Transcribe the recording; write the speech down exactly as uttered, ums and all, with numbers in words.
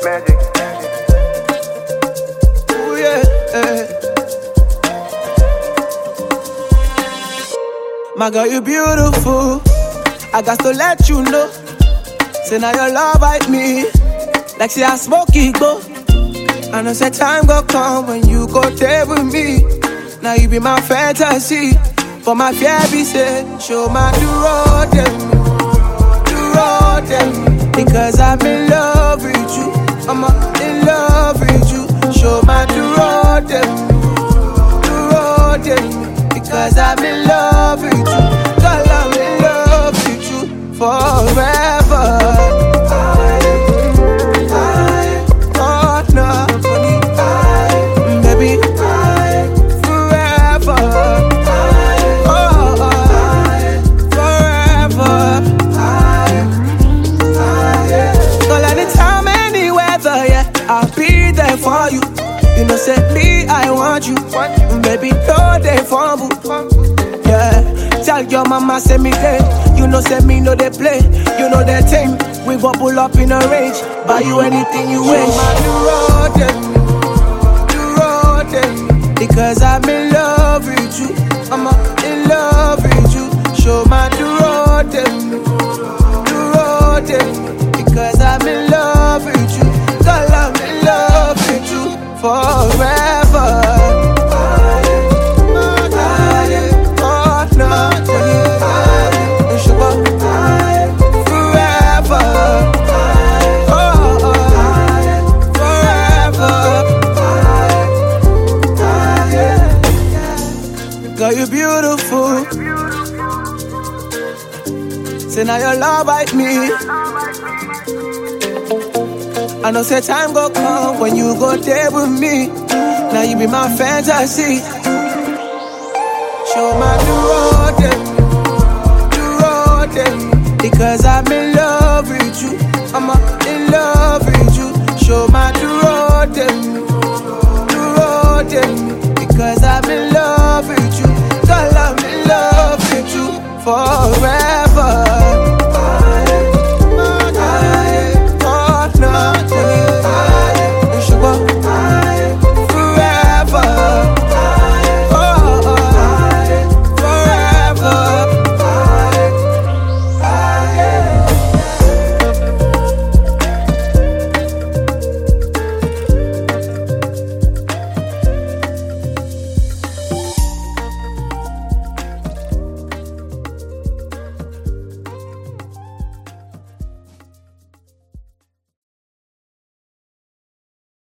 Magic. Ooh, yeah, yeah. My girl, you beautiful. I got to let you know. Say now your love bite me. Like say I smoke it, go. I know say time go come when you go there with me. Now you be my fantasy. For my fear be say, show my do road them. Do road them. Because I'm in love with you. I'm in love with you. Show my do road them. Do road them. Because I'm in love with you. Girl, I'm in love with you forever. For you, you know, say me, I want you, baby, no they fumble, yeah. Tell your mama, say me gay, you know, say me no they play, you know that thing. We bubble up in a range, buy you anything you wish. Do road them, do road them, because I'm in love with you. I'm in love with you. Show my do road them, do road them, because I'm in love with you. Girl, I'm in love with you forever. Girl, you beautiful. Say now your love bite me. I know say time go come when you go there with me. Now you be my fantasy. Show my do road them, do road them, because I'm in love with you. I'm in love with you. Show my do road them, do road them, because I'm in love with you. Girl, I'm in love with you forever.